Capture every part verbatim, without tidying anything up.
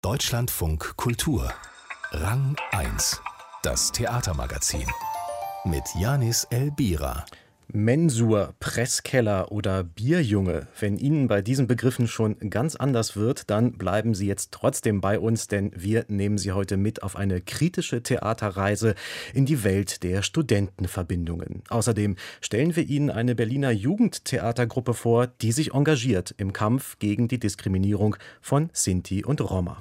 Deutschlandfunk Kultur. Rang eins. Das Theatermagazin. Mit Janis Elbira. Mensur, Presskeller oder Bierjunge. Wenn Ihnen bei diesen Begriffen schon ganz anders wird, dann bleiben Sie jetzt trotzdem bei uns, denn wir nehmen Sie heute mit auf eine kritische Theaterreise in die Welt der Studentenverbindungen. Außerdem stellen wir Ihnen eine Berliner Jugendtheatergruppe vor, die sich engagiert im Kampf gegen die Diskriminierung von Sinti und Roma.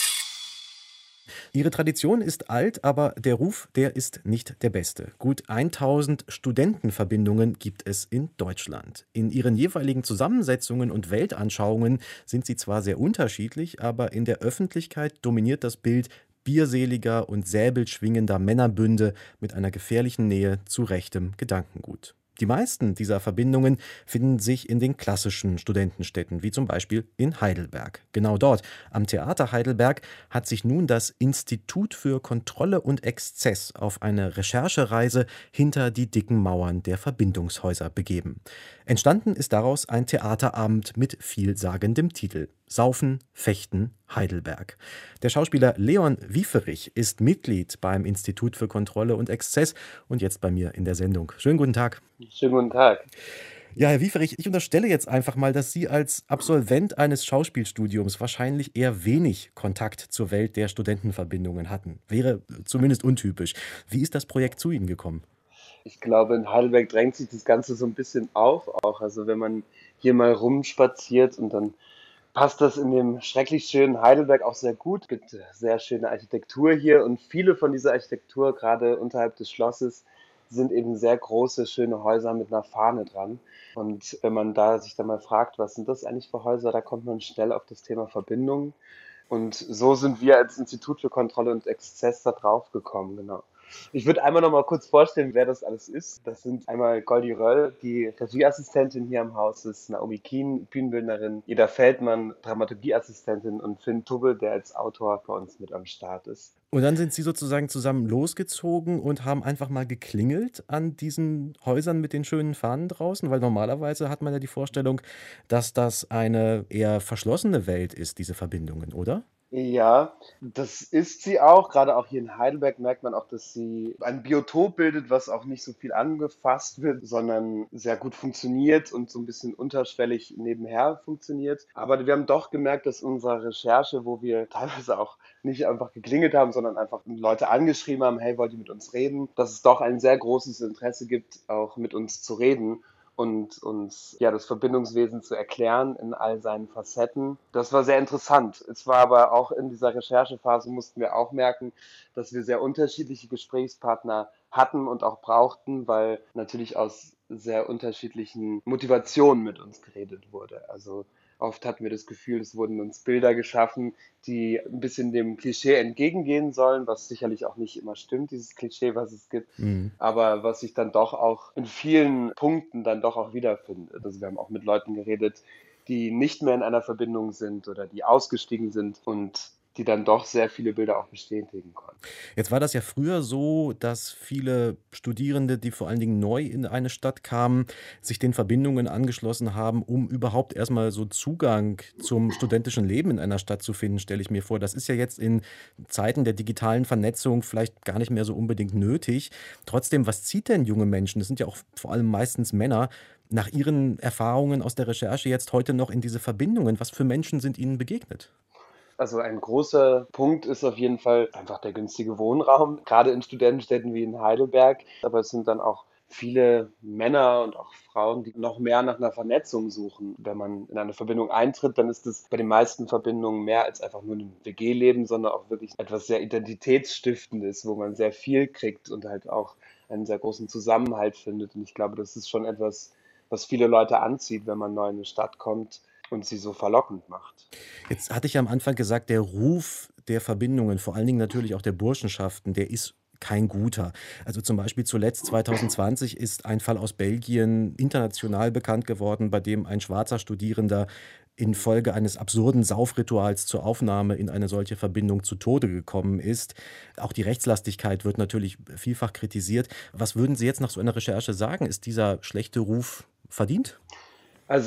Ihre Tradition ist alt, aber der Ruf, der ist nicht der beste. Gut tausend Studentenverbindungen gibt es in Deutschland. In ihren jeweiligen Zusammensetzungen und Weltanschauungen sind sie zwar sehr unterschiedlich, aber in der Öffentlichkeit dominiert das Bild bierseliger und säbelschwingender Männerbünde mit einer gefährlichen Nähe zu rechtem Gedankengut. Die meisten dieser Verbindungen finden sich in den klassischen Studentenstädten, wie zum Beispiel in Heidelberg. Genau dort, am Theater Heidelberg, hat sich nun das Institut für Kontrolle und Exzess auf eine Recherchereise hinter die dicken Mauern der Verbindungshäuser begeben. Entstanden ist daraus ein Theaterabend mit vielsagendem Titel: Saufen, Fechten, Heidelberg. Der Schauspieler Leon Wieferich ist Mitglied beim Institut für Kontrolle und Exzess und jetzt bei mir in der Sendung. Schönen guten Tag. Schönen guten Tag. Ja, Herr Wieferich, ich unterstelle jetzt einfach mal, dass Sie als Absolvent eines Schauspielstudiums wahrscheinlich eher wenig Kontakt zur Welt der Studentenverbindungen hatten. Wäre zumindest untypisch. Wie ist das Projekt zu Ihnen gekommen? Ich glaube, in Heidelberg drängt sich das Ganze so ein bisschen auf auch. Also wenn man hier mal rumspaziert, und dann passt das in dem schrecklich schönen Heidelberg auch sehr gut. Es gibt sehr schöne Architektur hier, und viele von dieser Architektur, gerade unterhalb des Schlosses, sind eben sehr große, schöne Häuser mit einer Fahne dran. Und wenn man da sich dann mal fragt, was sind das eigentlich für Häuser, da kommt man schnell auf das Thema Verbindung. Und so sind wir als Institut für Kontrolle und Exzess da drauf gekommen, genau. Ich würde einmal noch mal kurz vorstellen, wer das alles ist. Das sind einmal Goldi Röll, die Regieassistentin hier am Haus ist, Naomi Kien, Bühnenbildnerin, Ida Feldmann, Dramaturgieassistentin, und Finn Tubbe, der als Autor bei uns mit am Start ist. Und dann sind Sie sozusagen zusammen losgezogen und haben einfach mal geklingelt an diesen Häusern mit den schönen Fahnen draußen, weil normalerweise hat man ja die Vorstellung, dass das eine eher verschlossene Welt ist, diese Verbindungen, oder? Ja, das ist sie auch. Gerade auch hier in Heidelberg merkt man auch, dass sie ein Biotop bildet, was auch nicht so viel angefasst wird, sondern sehr gut funktioniert und so ein bisschen unterschwellig nebenher funktioniert. Aber wir haben doch gemerkt, dass unsere Recherche, wo wir teilweise auch nicht einfach geklingelt haben, sondern einfach Leute angeschrieben haben, hey, wollt ihr mit uns reden, dass es doch ein sehr großes Interesse gibt, auch mit uns zu reden und uns ja das Verbindungswesen zu erklären in all seinen Facetten. Das war sehr interessant. Es war aber auch in dieser Recherchephase, mussten wir auch merken, dass wir sehr unterschiedliche Gesprächspartner hatten und auch brauchten, weil natürlich aus sehr unterschiedlichen Motivationen mit uns geredet wurde. Also oft hatten wir das Gefühl, es wurden uns Bilder geschaffen, die ein bisschen dem Klischee entgegengehen sollen, was sicherlich auch nicht immer stimmt, dieses Klischee, was es gibt, Mhm. aber was sich dann doch auch in vielen Punkten dann doch auch wiederfindet. Also wir haben auch mit Leuten geredet, die nicht mehr in einer Verbindung sind oder die ausgestiegen sind und die dann doch sehr viele Bilder auch bestätigen konnten. Jetzt war das ja früher so, dass viele Studierende, die vor allen Dingen neu in eine Stadt kamen, sich den Verbindungen angeschlossen haben, um überhaupt erstmal so Zugang zum studentischen Leben in einer Stadt zu finden, stelle ich mir vor. Das ist ja jetzt in Zeiten der digitalen Vernetzung vielleicht gar nicht mehr so unbedingt nötig. Trotzdem, was zieht denn junge Menschen, das sind ja auch vor allem meistens Männer, nach Ihren Erfahrungen aus der Recherche jetzt heute noch in diese Verbindungen? Was für Menschen sind Ihnen begegnet? Also ein großer Punkt ist auf jeden Fall einfach der günstige Wohnraum, gerade in Studentenstädten wie in Heidelberg. Aber es sind dann auch viele Männer und auch Frauen, die noch mehr nach einer Vernetzung suchen. Wenn man in eine Verbindung eintritt, dann ist es bei den meisten Verbindungen mehr als einfach nur ein W G-Leben, sondern auch wirklich etwas sehr Identitätsstiftendes, wo man sehr viel kriegt und halt auch einen sehr großen Zusammenhalt findet. Und ich glaube, das ist schon etwas, was viele Leute anzieht, wenn man neu in eine Stadt kommt und sie so verlockend macht. Jetzt hatte ich ja am Anfang gesagt, der Ruf der Verbindungen, vor allen Dingen natürlich auch der Burschenschaften, der ist kein guter. Also zum Beispiel zuletzt zwanzig zwanzig ist ein Fall aus Belgien international bekannt geworden, bei dem ein schwarzer Studierender infolge eines absurden Saufrituals zur Aufnahme in eine solche Verbindung zu Tode gekommen ist. Auch die Rechtslastigkeit wird natürlich vielfach kritisiert. Was würden Sie jetzt nach so einer Recherche sagen? Ist dieser schlechte Ruf verdient? Also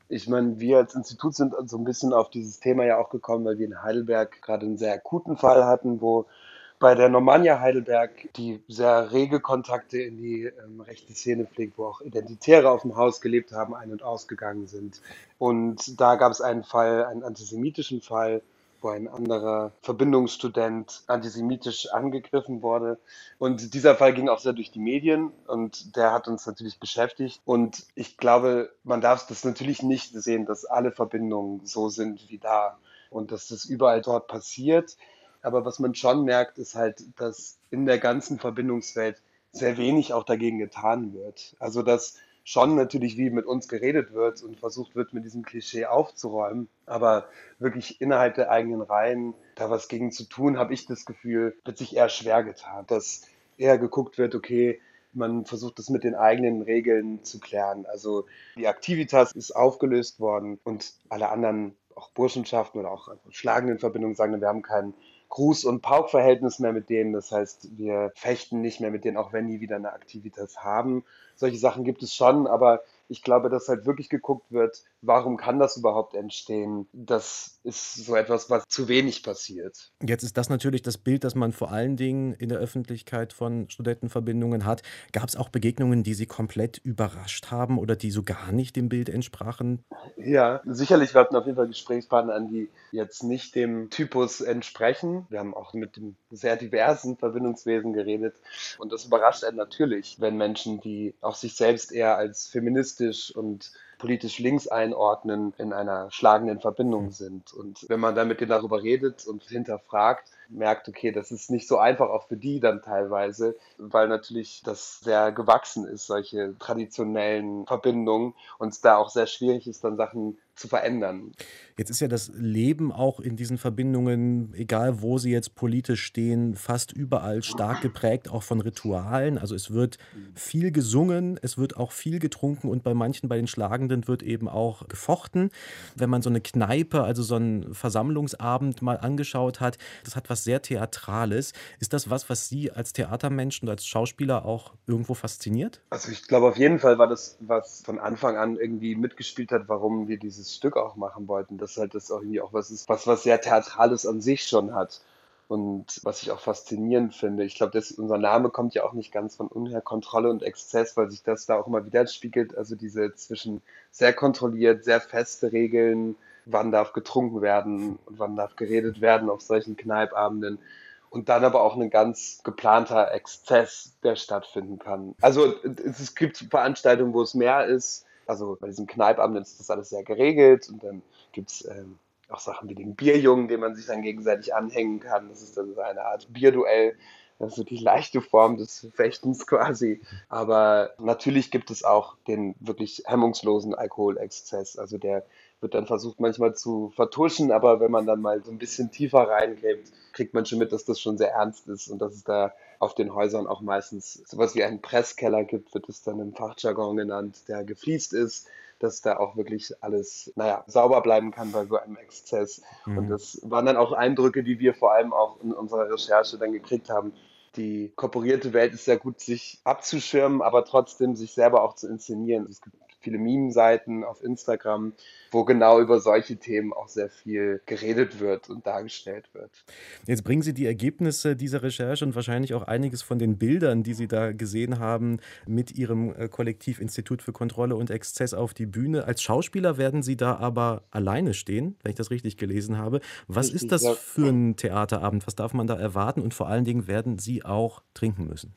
Ich meine, wir als Institut sind so ein bisschen auf dieses Thema ja auch gekommen, weil wir in Heidelberg gerade einen sehr akuten Fall hatten, wo bei der Normannia Heidelberg, die sehr rege Kontakte in die ähm, rechte Szene pflegt, wo auch Identitäre auf dem Haus gelebt haben, ein- und ausgegangen sind. Und da gab es einen Fall, einen antisemitischen Fall, wo ein anderer Verbindungsstudent antisemitisch angegriffen wurde. Und dieser Fall ging auch sehr durch die Medien und der hat uns natürlich beschäftigt. Und ich glaube, man darf das natürlich nicht sehen, dass alle Verbindungen so sind wie da und dass das überall dort passiert. Aber was man schon merkt, ist halt, dass in der ganzen Verbindungswelt sehr wenig auch dagegen getan wird. Also dass schon natürlich wie mit uns geredet wird und versucht wird, mit diesem Klischee aufzuräumen, aber wirklich innerhalb der eigenen Reihen da was gegen zu tun, habe ich das Gefühl, wird sich eher schwer getan, dass eher geguckt wird, okay, man versucht das mit den eigenen Regeln zu klären. Also die Aktivitas ist aufgelöst worden und alle anderen, auch Burschenschaften oder auch schlagenden Verbindungen sagen, wir haben kein Gruß- und Pauk-Verhältnis mehr mit denen. Das heißt, wir fechten nicht mehr mit denen, auch wenn die wieder eine Aktivitas haben. Solche Sachen gibt es schon, aber ich glaube, dass halt wirklich geguckt wird, warum kann das überhaupt entstehen? Das ist so etwas, was zu wenig passiert. Jetzt ist das natürlich das Bild, das man vor allen Dingen in der Öffentlichkeit von Studentenverbindungen hat. Gab es auch Begegnungen, die Sie komplett überrascht haben oder die so gar nicht dem Bild entsprachen? Ja, sicherlich, wir hatten auf jeden Fall Gesprächspartner an, die jetzt nicht dem Typus entsprechen. Wir haben auch mit dem sehr diversen Verbindungswesen geredet. Und das überrascht einen natürlich, wenn Menschen, die auch sich selbst eher als feministisch und politisch links einordnen, in einer schlagenden Verbindung sind. Und wenn man dann mit denen darüber redet und hinterfragt, merkt, okay, das ist nicht so einfach auch für die dann teilweise, weil natürlich das sehr gewachsen ist, solche traditionellen Verbindungen, und es da auch sehr schwierig ist, dann Sachen zu verändern. Jetzt ist ja das Leben auch in diesen Verbindungen, egal wo sie jetzt politisch stehen, fast überall stark geprägt, auch von Ritualen. Also es wird viel gesungen, es wird auch viel getrunken und bei manchen, bei den Schlagenden, wird eben auch gefochten. Wenn man so eine Kneipe, also so einen Versammlungsabend mal angeschaut hat, das hat was sehr Theatrales. Ist das was, was Sie als Theatermensch und als Schauspieler auch irgendwo fasziniert? Also ich glaube, auf jeden Fall war das, was von Anfang an irgendwie mitgespielt hat, warum wir dieses Stück auch machen wollten, dass halt das auch irgendwie auch was ist, was was sehr Theatrales an sich schon hat. Und was ich auch faszinierend finde, ich glaube, das, unser Name kommt ja auch nicht ganz von unher, Kontrolle und Exzess, weil sich das da auch immer widerspiegelt. Also diese zwischen sehr kontrolliert, sehr feste Regeln, wann darf getrunken werden und wann darf geredet werden auf solchen Kneipabenden. Und dann aber auch ein ganz geplanter Exzess, der stattfinden kann. Also es, es gibt Veranstaltungen, wo es mehr ist. Also bei diesem Kneipabend ist das alles sehr geregelt. Und dann gibt es ähm, auch Sachen wie den Bierjungen, den man sich dann gegenseitig anhängen kann. Das ist dann so eine Art Bierduell. Das ist so die leichte Form des Fechtens quasi. Aber natürlich gibt es auch den wirklich hemmungslosen Alkoholexzess. Also der wird dann versucht manchmal zu vertuschen, aber wenn man dann mal so ein bisschen tiefer reingräbt, kriegt man schon mit, dass das schon sehr ernst ist und dass es da auf den Häusern auch meistens sowas wie einen Presskeller gibt, wird es dann im Fachjargon genannt, der gefliest ist, dass da auch wirklich alles, naja, sauber bleiben kann bei so einem Exzess. Und Mhm. das waren dann auch Eindrücke, die wir vor allem auch in unserer Recherche dann gekriegt haben. Die korporierte Welt ist sehr gut, sich abzuschirmen, aber trotzdem sich selber auch zu inszenieren. Es gibt viele Meme-Seiten auf Instagram, wo genau über solche Themen auch sehr viel geredet wird und dargestellt wird. Jetzt bringen Sie die Ergebnisse dieser Recherche und wahrscheinlich auch einiges von den Bildern, die Sie da gesehen haben, mit Ihrem äh, Kollektiv Institut für Kontrolle und Exzess auf die Bühne. Als Schauspieler werden Sie da aber alleine stehen, wenn ich das richtig gelesen habe. Was ist Richtig, das ja. für ein Theaterabend? Was darf man da erwarten? Und vor allen Dingen werden Sie auch trinken müssen.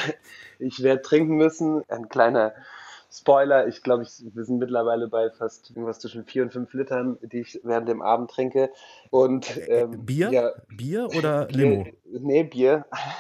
Ich werde trinken müssen. Ein kleiner Spoiler, ich glaube, ich, wir sind mittlerweile bei fast irgendwas zwischen vier und fünf Litern, die ich während dem Abend trinke. Und Ä- ä- ähm, Bier? ja, Bier oder Bier, Limo? nee, Bier.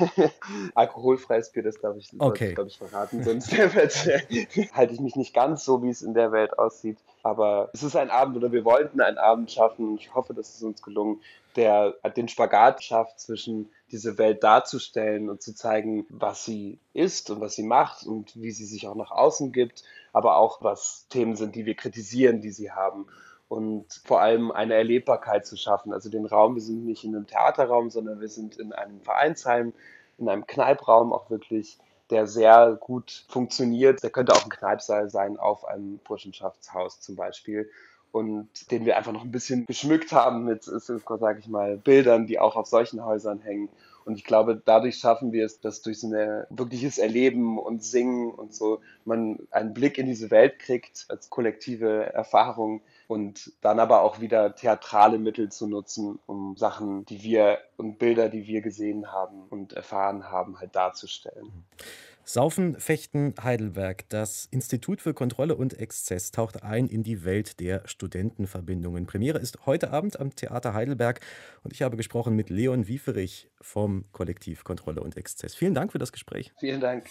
Alkoholfreies Bier, das darf ich, sollte ich, Okay. glaube ich, verraten, sonst wird, halte ich mich nicht ganz so, wie es in der Welt aussieht. Aber es ist ein Abend, oder wir wollten einen Abend schaffen, ich hoffe, das ist uns gelungen, der den Spagat schafft zwischen diese Welt darzustellen und zu zeigen, was sie ist und was sie macht und wie sie sich auch nach außen gibt, aber auch was Themen sind, die wir kritisieren, die sie haben. Und vor allem eine Erlebbarkeit zu schaffen. Also den Raum, wir sind nicht in einem Theaterraum, sondern wir sind in einem Vereinsheim, in einem Kneipraum auch wirklich. der sehr gut funktioniert. Der könnte auch ein Kneipsaal sein auf einem Burschenschaftshaus zum Beispiel. Und den wir einfach noch ein bisschen geschmückt haben mit, sage ich mal, Bildern, die auch auf solchen Häusern hängen. Und ich glaube, dadurch schaffen wir es, dass durch so ein wirkliches Erleben und Singen und so man einen Blick in diese Welt kriegt als kollektive Erfahrung und dann aber auch wieder theatrale Mittel zu nutzen, um Sachen, die wir und Bilder, die wir gesehen haben und erfahren haben, halt darzustellen. Saufen, Fechten, Heidelberg. Das Institut für Kontrolle und Exzess taucht ein in die Welt der Studentenverbindungen. Premiere ist heute Abend am Theater Heidelberg und ich habe gesprochen mit Leon Wieferich vom Kollektiv Kontrolle und Exzess. Vielen Dank für das Gespräch. Vielen Dank.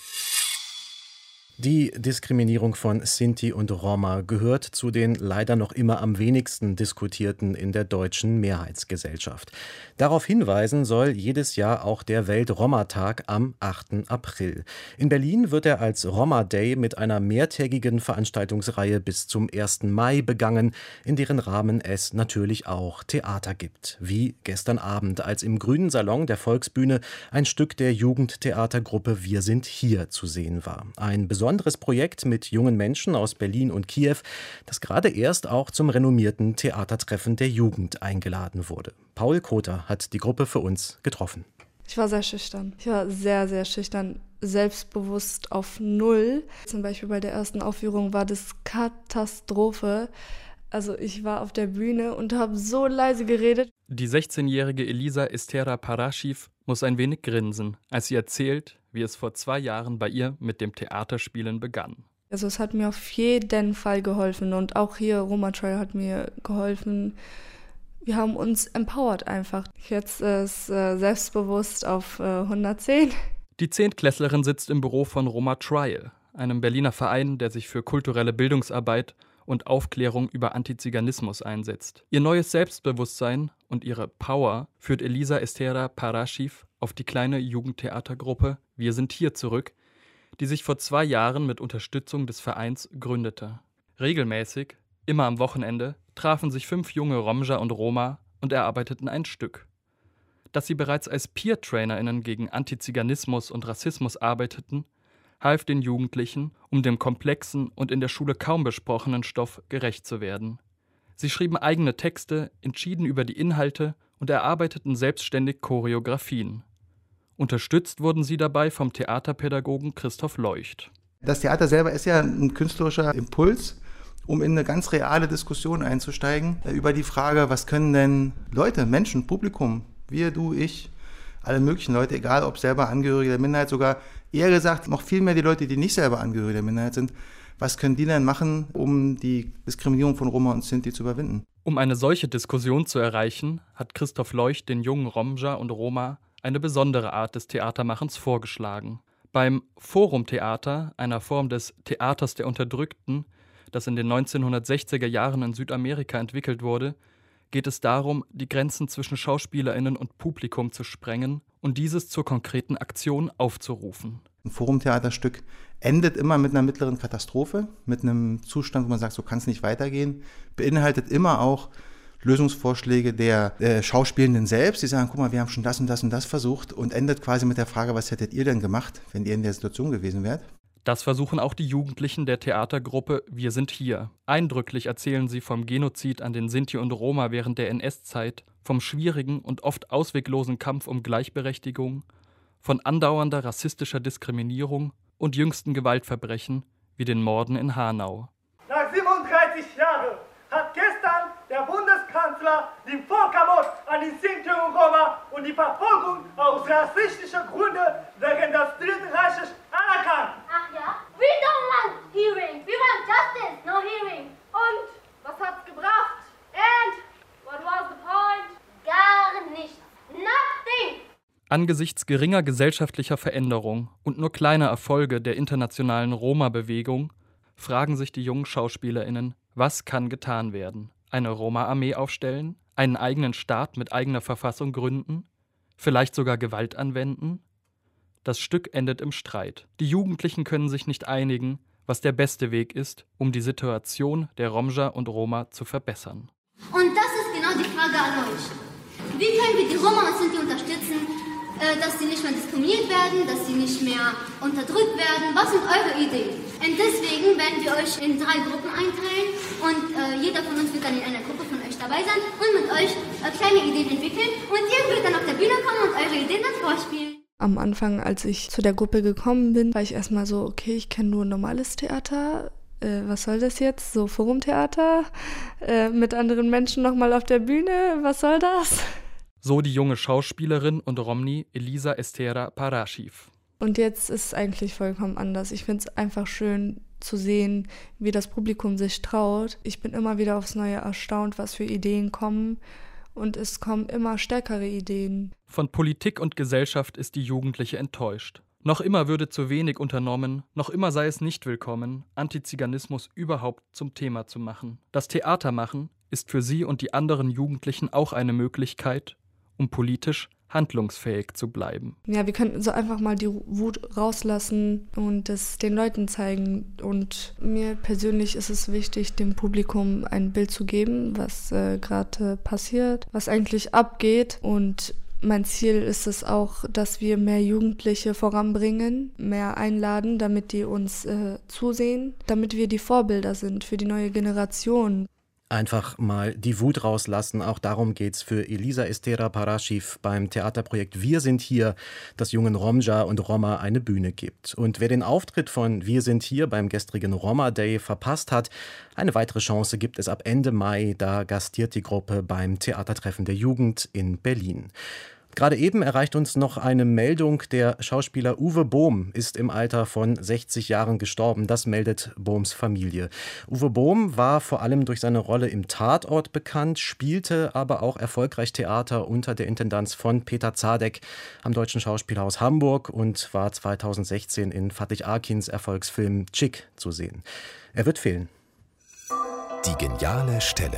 Die Diskriminierung von Sinti und Roma gehört zu den leider noch immer am wenigsten diskutierten in der deutschen Mehrheitsgesellschaft. Darauf hinweisen soll jedes Jahr auch der Welt-Roma-Tag am achten April. In Berlin wird er als Roma Day mit einer mehrtägigen Veranstaltungsreihe bis zum ersten Mai begangen, in deren Rahmen es natürlich auch Theater gibt. Wie gestern Abend, als im Grünen Salon der Volksbühne ein Stück der Jugendtheatergruppe Wir sind hier zu sehen war. Ein besonderes Projekt mit jungen Menschen aus Berlin und Kiew, das gerade erst auch zum renommierten Theatertreffen der Jugend eingeladen wurde. Paul Kother hat die Gruppe für uns getroffen. Ich war sehr schüchtern. Ich war sehr, sehr schüchtern, selbstbewusst auf Null. Zum Beispiel bei der ersten Aufführung war das Katastrophe. Also ich war auf der Bühne und habe so leise geredet. Die sechzehnjährige Elisa Estera Paraschiv muss ein wenig grinsen, als sie erzählt, wie es vor zwei Jahren bei ihr mit dem Theaterspielen begann. Also es hat mir auf jeden Fall geholfen und auch hier Roma Trial hat mir geholfen. Wir haben uns empowered einfach. Jetzt ist äh, selbstbewusst auf äh, hundertzehn. Die Zehntklässlerin sitzt im Büro von Roma Trial, einem Berliner Verein, der sich für kulturelle Bildungsarbeit und Aufklärung über Antiziganismus einsetzt. Ihr neues Selbstbewusstsein und ihre Power führt Elisa Estera Paraschiv auf die kleine Jugendtheatergruppe Wir sind hier zurück, die sich vor zwei Jahren mit Unterstützung des Vereins gründete. Regelmäßig, immer am Wochenende, trafen sich fünf junge Romja und Roma und erarbeiteten ein Stück. Dass sie bereits als Peer-TrainerInnen gegen Antiziganismus und Rassismus arbeiteten, half den Jugendlichen, um dem komplexen und in der Schule kaum besprochenen Stoff gerecht zu werden. Sie schrieben eigene Texte, entschieden über die Inhalte und erarbeiteten selbstständig Choreografien. Unterstützt wurden sie dabei vom Theaterpädagogen Christoph Leucht. Das Theater selber ist ja ein künstlerischer Impuls, um in eine ganz reale Diskussion einzusteigen über die Frage, was können denn Leute, Menschen, Publikum, wir, du, ich, alle möglichen Leute, egal ob selber Angehörige der Minderheit, sogar eher gesagt noch viel mehr die Leute, die nicht selber Angehörige der Minderheit sind, was können die denn machen, um die Diskriminierung von Roma und Sinti zu überwinden? Um eine solche Diskussion zu erreichen, hat Christoph Leucht den jungen Romja und Roma eine besondere Art des Theatermachens vorgeschlagen. Beim Forum-Theater, einer Form des Theaters der Unterdrückten, das in den neunzehnhundertsechziger Jahren in Südamerika entwickelt wurde, geht es darum, die Grenzen zwischen SchauspielerInnen und Publikum zu sprengen und dieses zur konkreten Aktion aufzurufen. Ein Forumtheaterstück endet immer mit einer mittleren Katastrophe, mit einem Zustand, wo man sagt, so kann es nicht weitergehen, beinhaltet immer auch Lösungsvorschläge der äh, Schauspielenden selbst, die sagen, guck mal, wir haben schon das und das und das versucht und endet quasi mit der Frage, was hättet ihr denn gemacht, wenn ihr in der Situation gewesen wärt? Das versuchen auch die Jugendlichen der Theatergruppe Wir sind hier. Eindrücklich erzählen sie vom Genozid an den Sinti und Roma während der N S-Zeit, vom schwierigen und oft ausweglosen Kampf um Gleichberechtigung, von andauernder rassistischer Diskriminierung und jüngsten Gewaltverbrechen wie den Morden in Hanau. Nach siebenunddreißig Jahren hat gestern der Bundeskanzler den Völkermord an den Sinti und Roma und die Verfolgung aus rassistischen Gründen wegen des Dritten Reiches anerkannt. Ach ja? We don't want hearing. We want justice, no hearing. Und was hat's gebracht? And what was the point? Gar nichts. Nothing. Angesichts geringer gesellschaftlicher Veränderung und nur kleiner Erfolge der internationalen Roma-Bewegung fragen sich die jungen SchauspielerInnen, was kann getan werden? Eine Roma-Armee aufstellen? Einen eigenen Staat mit eigener Verfassung gründen? Vielleicht sogar Gewalt anwenden? Das Stück endet im Streit. Die Jugendlichen können sich nicht einigen, was der beste Weg ist, um die Situation der Romja und Roma zu verbessern. Und das ist genau die Frage an euch. Wie können wir die Roma und Sinti unterstützen, äh, dass sie nicht mehr diskriminiert werden, dass sie nicht mehr unterdrückt werden. Was sind eure Ideen? Und deswegen werden wir euch in drei Gruppen einteilen und äh, jeder von uns wird dann in einer Gruppe von euch dabei sein und mit euch äh, kleine Ideen entwickeln und ihr würdet dann auf der Bühne kommen und eure Ideen dann vorspielen. Am Anfang, als ich zu der Gruppe gekommen bin, war ich erstmal so, okay, ich kenne nur normales Theater. Äh, was soll das jetzt? So Forumtheater? Äh, mit anderen Menschen nochmal auf der Bühne? Was soll das? So die junge Schauspielerin und Romni Elisa Estera Paraschiv. Und jetzt ist es eigentlich vollkommen anders. Ich finde es einfach schön zu sehen, wie das Publikum sich traut. Ich bin immer wieder aufs Neue erstaunt, was für Ideen kommen. Und es kommen immer stärkere Ideen. Von Politik und Gesellschaft ist die Jugendliche enttäuscht. Noch immer würde zu wenig unternommen, noch immer sei es nicht willkommen, Antiziganismus überhaupt zum Thema zu machen. Das Theatermachen ist für sie und die anderen Jugendlichen auch eine Möglichkeit, um politisch handlungsfähig zu bleiben. Ja, wir könnten so einfach mal die Wut rauslassen und es den Leuten zeigen. Und mir persönlich ist es wichtig, dem Publikum ein Bild zu geben, was äh, gerade passiert, was eigentlich abgeht. Und mein Ziel ist es auch, dass wir mehr Jugendliche voranbringen, mehr einladen, damit die uns äh, zusehen, damit wir die Vorbilder sind für die neue Generation. Einfach mal die Wut rauslassen. Auch darum geht's für Elisa Estera Paraschiv beim Theaterprojekt Wir sind hier, das jungen Romja und Roma eine Bühne gibt. Und wer den Auftritt von Wir sind hier beim gestrigen Roma Day verpasst hat, eine weitere Chance gibt es ab Ende Mai. Da gastiert die Gruppe beim Theatertreffen der Jugend in Berlin. Gerade eben erreicht uns noch eine Meldung, der Schauspieler Uwe Bohm ist im Alter von sechzig Jahren gestorben. Das meldet Bohms Familie. Uwe Bohm war vor allem durch seine Rolle im Tatort bekannt, spielte aber auch erfolgreich Theater unter der Intendanz von Peter Zadek am Deutschen Schauspielhaus Hamburg und war zweitausendsechzehn in Fatih Akins Erfolgsfilm Chick zu sehen. Er wird fehlen. Die geniale Stelle.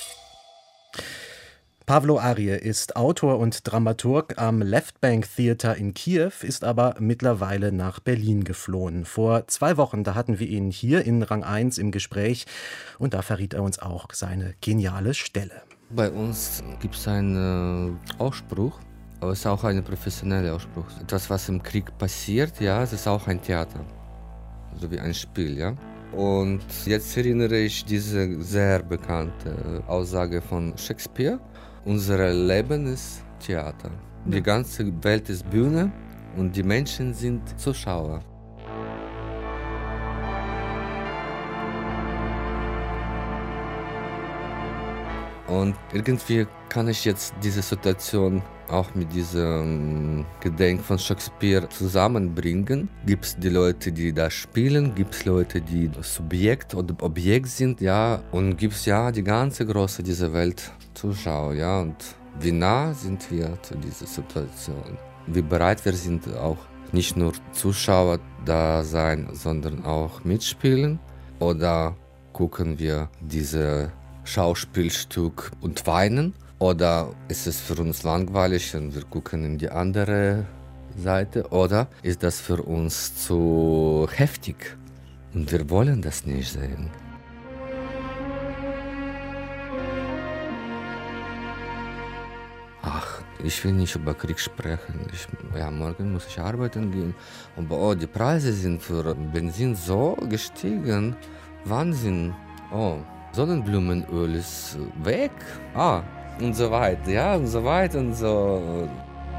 Pavlo Arye ist Autor und Dramaturg am Left Bank Theater in Kiew, ist aber mittlerweile nach Berlin geflohen. Vor zwei Wochen, da hatten wir ihn hier in Rang eins im Gespräch und da verriet er uns auch seine geniale Stelle. Bei uns gibt es einen Ausspruch, aber es ist auch ein professioneller Ausspruch. Das, was im Krieg passiert, ja, es ist auch ein Theater, so wie ein Spiel, ja. Und jetzt erinnere ich diese sehr bekannte Aussage von Shakespeare. Unser Leben ist Theater. Die ganze Welt ist Bühne und die Menschen sind Zuschauer. Und irgendwie kann ich jetzt diese Situation auch mit diesem Gedenk von Shakespeare zusammenbringen. Gibt es die Leute, die da spielen, gibt es Leute, die Subjekt oder Objekt sind, ja, und gibt es ja die ganze große dieser Welt Zuschauer, ja, und wie nah sind wir zu dieser Situation? Wie bereit wir sind, auch nicht nur Zuschauer da sein, sondern auch mitspielen? Oder gucken wir dieses Schauspielstück und weinen? Oder ist es für uns langweilig und wir gucken in die andere Seite? Oder ist das für uns zu heftig und wir wollen das nicht sehen? Ach, ich will nicht über Krieg sprechen. Ich, ja, morgen muss ich arbeiten gehen. Aber oh, die Preise sind für Benzin so gestiegen. Wahnsinn. Oh, Sonnenblumenöl ist weg. Ah, und so weiter, ja, und so weiter und so.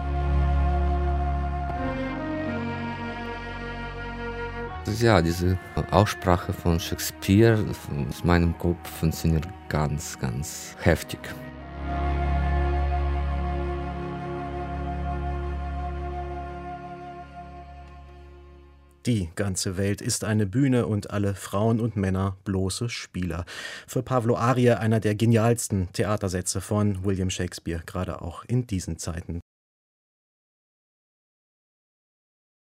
Ja, diese Aussprache von Shakespeare aus meinem Kopf funktioniert ganz, ganz heftig. Die ganze Welt ist eine Bühne und alle Frauen und Männer bloße Spieler. Für Pavlo Arye einer der genialsten Theatersätze von William Shakespeare, gerade auch in diesen Zeiten.